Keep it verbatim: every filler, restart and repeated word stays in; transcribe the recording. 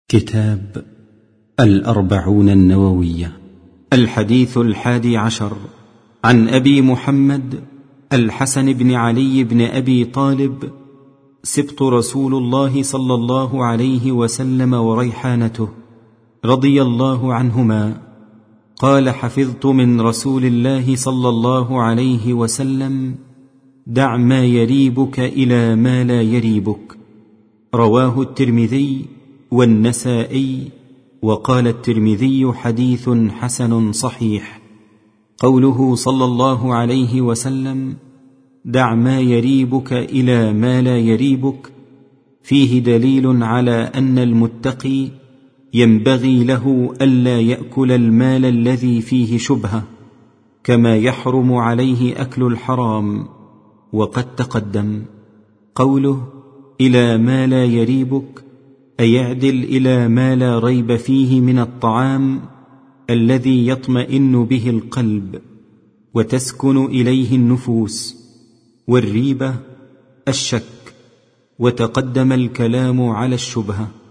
كتاب الأربعون النووية. الحديث الحادي عشر، عن أبي محمد الحسن بن علي بن أبي طالب سبط رسول الله صلى الله عليه وسلم وريحانته رضي الله عنهما قال: حفظت من رسول الله صلى الله عليه وسلم: دع ما يريبك إلى ما لا يريبك. رواه الترمذي والنسائي، وقال الترمذي: حديث حسن صحيح. قوله صلى الله عليه وسلم: دع ما يريبك إلى ما لا يريبك، فيه دليل على أن المتقي ينبغي له ألا يأكل المال الذي فيه شبهة، كما يحرم عليه أكل الحرام، وقد تقدم. قوله إلى ما لا يريبك أي اعدل إلى ما لا ريب فيه من الطعام الذي يطمئن به القلب وتسكن إليه النفوس، والريبة الشك، وتقدم الكلام على الشبهة.